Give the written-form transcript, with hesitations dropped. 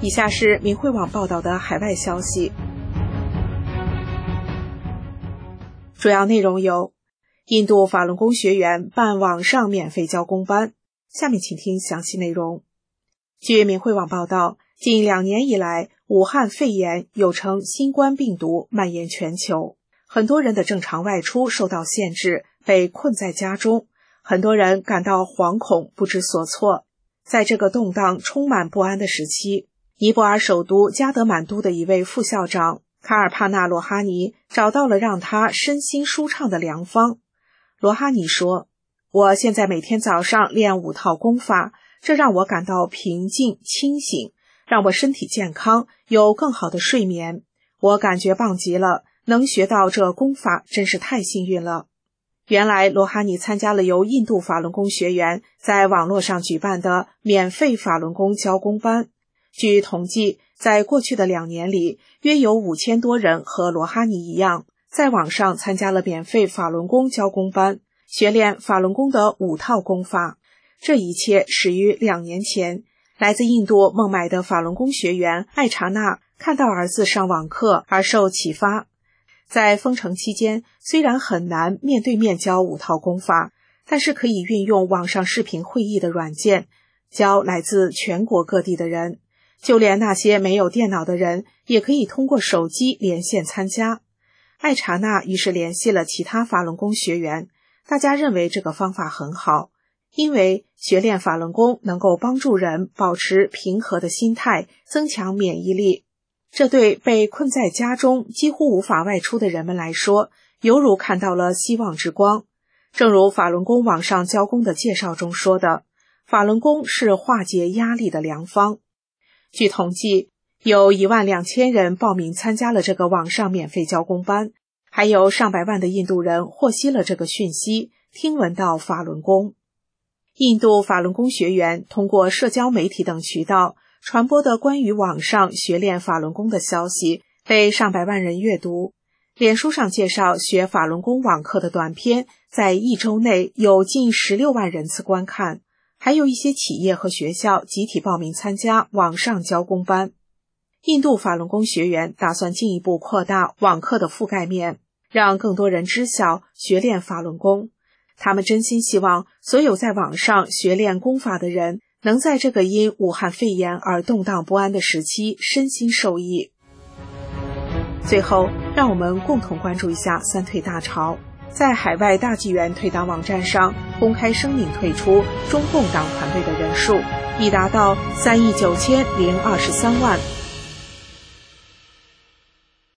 以下是明慧网报道的海外消息，主要内容有：印度法轮功学员办网上免费教功班。下面请听详细内容。据明慧网报道，近2年以来，武汉肺炎又称新冠病毒蔓延全球，很多人的正常外出受到限制，被困在家中，很多人感到惶恐，不知所措。在这个动荡、充满不安的时期，尼泊尔首都加德满都的一位副校长卡尔帕纳罗哈尼找到了让他身心舒畅的良方。罗哈尼说：“我现在每天早上练5套功法，这让我感到平静、清醒，让我身体健康，有更好的睡眠。我感觉棒极了，能学到这功法真是太幸运了。”原来罗哈尼参加了由印度法轮功学员在网络上举办的免费法轮功教功班。据统计，在过去的2年里，约有5000多人和罗哈尼一样，在网上参加了免费法轮功教功班，学练法轮功的5套功法。这一切始于2年前，来自印度孟买的法轮功学员艾查纳看到儿子上网课而受启发。在封城期间，虽然很难面对面教5套功法，但是可以运用网上视频会议的软件，教来自全国各地的人。就连那些没有电脑的人，也可以通过手机连线参加。艾查纳于是联系了其他法轮功学员，大家认为这个方法很好，因为学练法轮功能够帮助人保持平和的心态，增强免疫力。这对被困在家中几乎无法外出的人们来说，犹如看到了希望之光。正如法轮功网上教功的介绍中说的，法轮功是化解压力的良方。据统计，有12000人报名参加了这个网上免费教功班，还有上百万的印度人获悉了这个讯息，听闻到法轮功。印度法轮功学员通过社交媒体等渠道传播的关于网上学练法轮功的消息被上百万人阅读。脸书上介绍学法轮功网课的短片在1周内有近16万人次观看，还有一些企业和学校集体报名参加网上教功班。印度法轮功学员打算进一步扩大网课的覆盖面，让更多人知晓学练法轮功。他们真心希望所有在网上学练功法的人能在这个因武汉肺炎而动荡不安的时期身心受益。最后，让我们共同关注一下三退大潮。在海外大纪元退党网站上公开声明退出中共党团队的人数已达到3亿9023万。